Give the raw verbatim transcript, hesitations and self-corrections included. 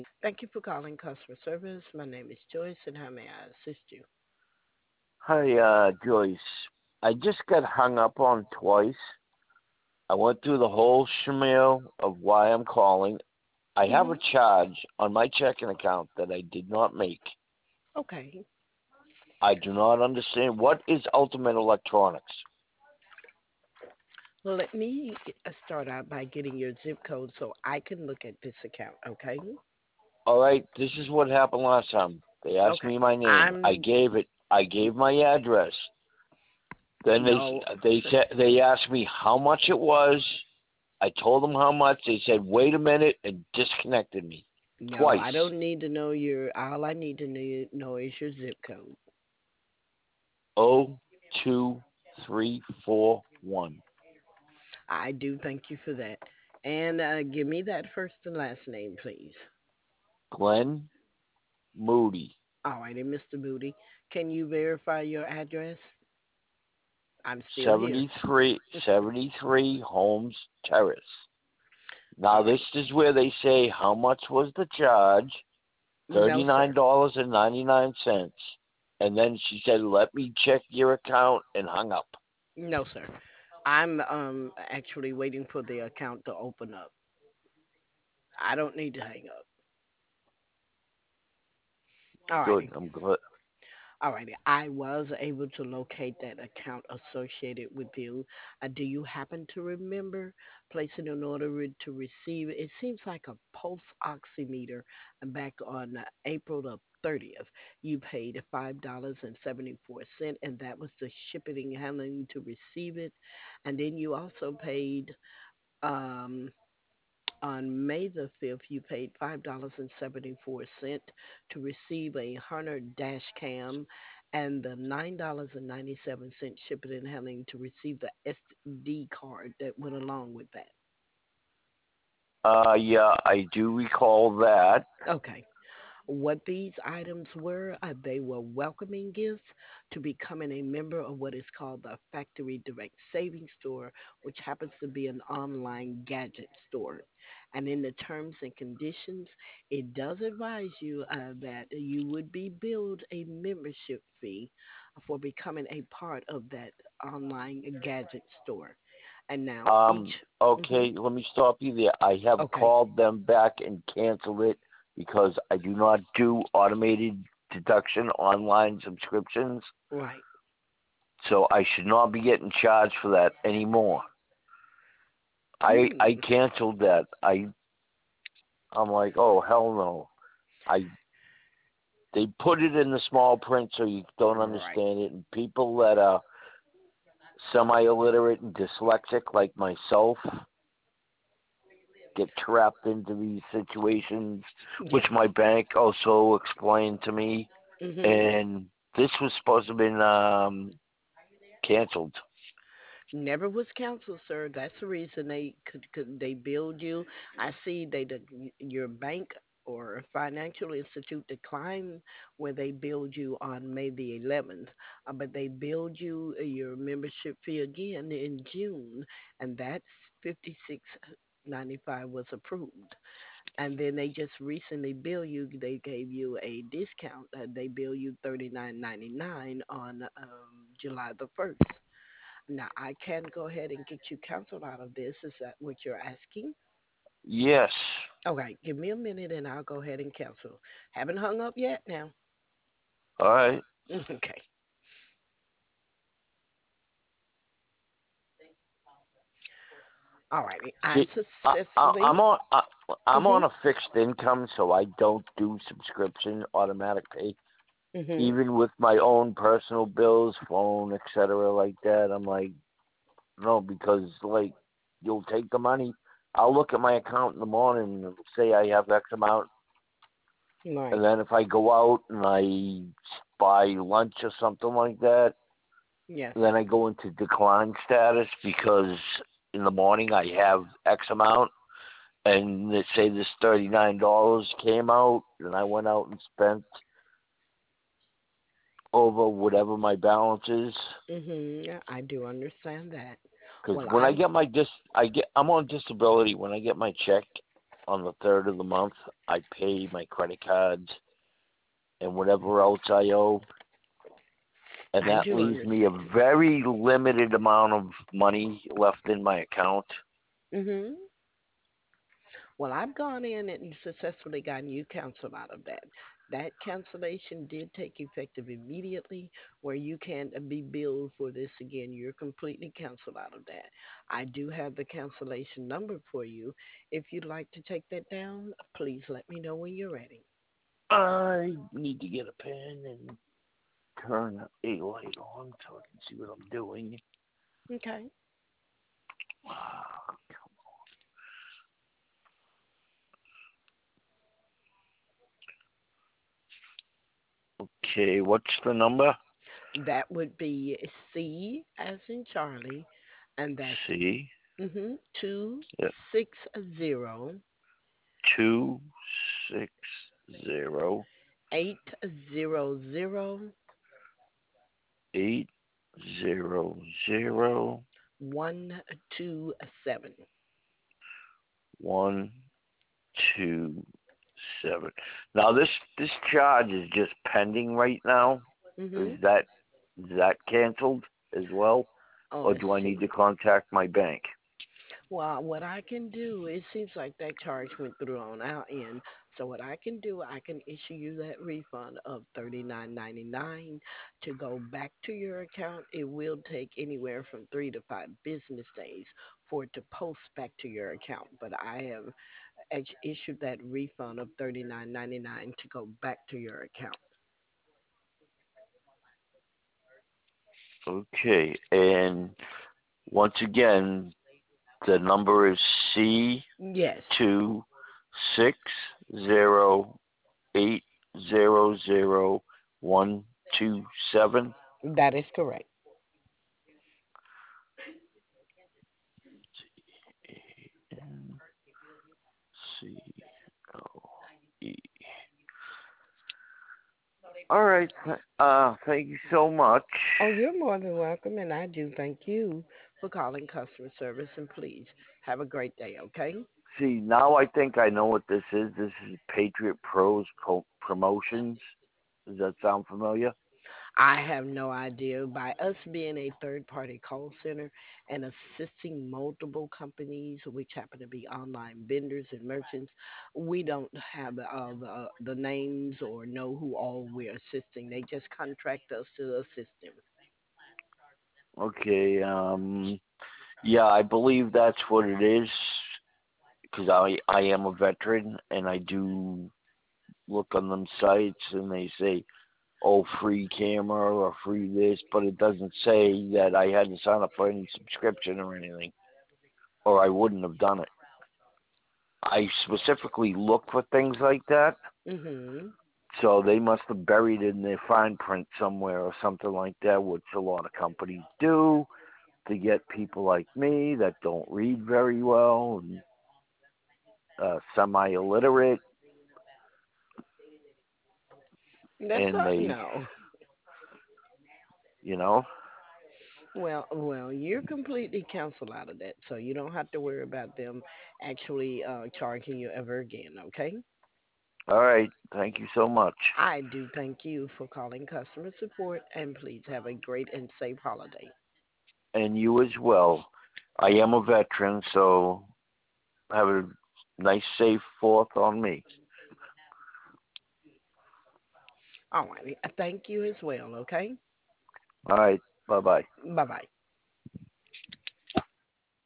Thank you for calling customer service. My name is Joyce, and how may I assist you? Hi, uh, Joyce. I just got hung up on twice. I went through the whole schmeal of why I'm calling. I have Hmm. a charge on my checking account that I did not make. Okay. I do not understand. What is Ultimate Electronics? Well, let me uh, start out by getting your zip code so I can look at this account. Okay. All right, this is what happened last time. They asked Okay. me my name. I I'm gave it. I gave my address. Then they no. they said they asked me how much it was. I told them how much. They said, "Wait a minute," and disconnected me No, twice. I don't need to know your. All I need to know know is your zip code. O two three four one. I do thank you for that. And uh, give me that first and last name, please. Glenn Moody, All righty, mister Moody. Can you verify your address? I'm still here. seventy three seventy three Holmes Terrace. Now All this right. is where they say how much was the charge? No, Thirty nine sir. dollars and ninety nine cents. And then she said, "Let me check your account," and hung up. No, sir. I'm um actually waiting for the account to open up. I don't need to hang up. All Good. righty. I'm glad. All righty. I was able to locate that account associated with you. Uh, do you happen to remember placing an order re- to receive? It seems like a pulse oximeter back on uh, April the thirtieth. You paid five dollars and seventy-four cents, and that was the shipping and handling to receive it. And then you also paid um, on May the fifth, you paid five dollars and seventy-four cents to receive a Hunter dash cam and the nine dollars and ninety-seven cents shipping and handling to receive the S D card that went along with that. Uh, yeah, I do recall that. Okay. What these items were, uh, they were welcoming gifts to becoming a member of what is called the Factory Direct Savings Store, which happens to be an online gadget store. And in the terms and conditions, it does advise you uh, that you would be billed a membership fee for becoming a part of that online gadget store. And now each, Um, hmm okay, let me stop you there. I have okay, called them back and canceled it because I do not do automated deduction online subscriptions, right. so I should not be getting charged for that anymore. I I Hmm. canceled that. I I'm like, oh hell no. I They put it in the small print so you don't Right. understand it, and people that are semi illiterate and dyslexic like myself get trapped into these situations, which Yes. my bank also explained to me. Mhm. And this was supposed to have been um, canceled. Never was canceled, sir. That's the reason they could, could they billed you. I see they the, your bank or financial institute declined where they billed you on May the eleventh, uh, but they billed you uh, your membership fee again in June, and that's fifty six ninety five was approved. And then they just recently bill you. They gave you a discount. Uh, they bill you thirty nine ninety nine on um, July the first. Now, I can go ahead and get you canceled out of this. Is that what you're asking? Yes. Okay, give me a minute and I'll go ahead and cancel. Haven't hung up yet now. All right. Okay. All righty. I See, I, I, successfully. I'm on. I, I'm Mhm. on a fixed income, so I don't do subscription automatic pay. Mhm. Even with my own personal bills, phone, et cetera, like that, I'm like, no, because like you'll take the money. I'll look at my account in the morning and say I have X amount, Right. and then if I go out and I buy lunch or something like that, Yes. then I go into decline status because in the morning I have X amount, and they say this thirty nine dollars came out, and I went out and spent over whatever my balance is. Mhm. Yeah, I do understand that. Because Well, when I I. get my dis, I get I'm on disability. When I get my check on the third of the month, I pay my credit cards and whatever else I owe, and I that do leaves me a understand. very limited amount of money left in my account. Mhm. Well, I've gone in and successfully gotten you counsel out of that. That cancellation did take effective immediately, where you can't be billed for this again. You're completely canceled out of that. I do have the cancellation number for you. If you'd like to take that down, please let me know when you're ready. I need to get a pen and turn a light on so I can see what I'm doing. Okay. Okay, what's the number? That would be C as in Charlie, and that's C. mm-hmm, two Yeah, six zero two six zero eight zero zero eight zero zero one two seven. one two seven. Now this this charge is just pending right now. Is Mm-hmm. that is that canceled as well, Oh, or let's do I need see. to contact my bank? Well, what I can do, it seems like that charge went through on our end. So what I can do, I can issue you that refund of thirty nine ninety nine to go back to your account. It will take anywhere from three to five business days for it to post back to your account. But I have ex- issued that refund of thirty nine ninety nine to go back to your account. Okay, and once again, the number is C Yes, two six zero eight zero zero one two seven. that is correct. N C O E. All right. Uh, thank you so much. Oh, you're more than welcome, and I do thank you for calling customer service. And please have a great day, okay? See, now I think I know what this is. This is Patriot Pros Pro- Promotions. Does that sound familiar? I have no idea. By us being a third party call center and assisting multiple companies, which happen to be online vendors and merchants, we don't have uh, the, the names or know who all we're assisting. They just contract us to assist them. Okay. Um. Yeah, I believe that's what it is. Because I I am a veteran and I do look on them sites and they say, oh, free camera or free this, but it doesn't say that I had to sign up for any subscription or anything, or I wouldn't have done it. I specifically look for things like that, Mhm. so they must have buried it in their fine print somewhere or something like that, which a lot of companies do to get people like me that don't read very well and uh, semi-illiterate, That's and what they, no. you know, Well, well, you're completely canceled out of that, so you don't have to worry about them actually uh, charging you ever again. Okay? all right, thank you so much. I do thank you for calling customer support, and please have a great and safe holiday. And you as well. I am a veteran, so have a nice, safe fourth on me. All righty. Thank you as well. Okay? All right, bye bye. Bye bye.